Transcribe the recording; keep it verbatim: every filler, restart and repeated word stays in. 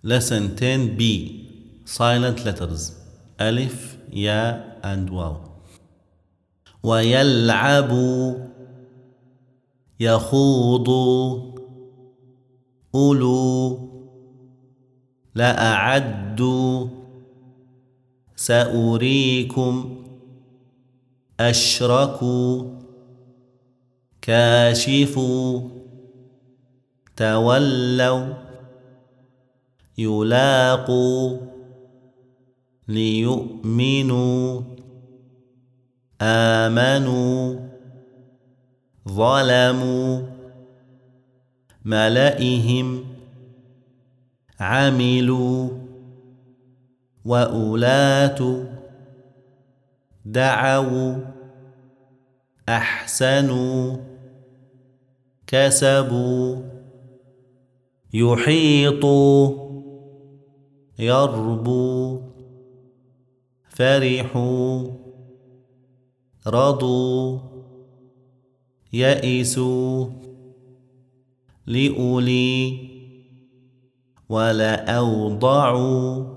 Lesson ten B. Silent letters. Alif, Ya, and Waw. ويلعب يخوض أولو لأعد سأريكم أشركوا كاشفوا تولوا يلاقوا ليؤمنوا آمنوا ظلموا ملئهم عملوا وأولاة دعوا أحسنوا كسبوا يحيطوا يربوا فرحوا رضوا يئسوا لأولي ولأوضعوا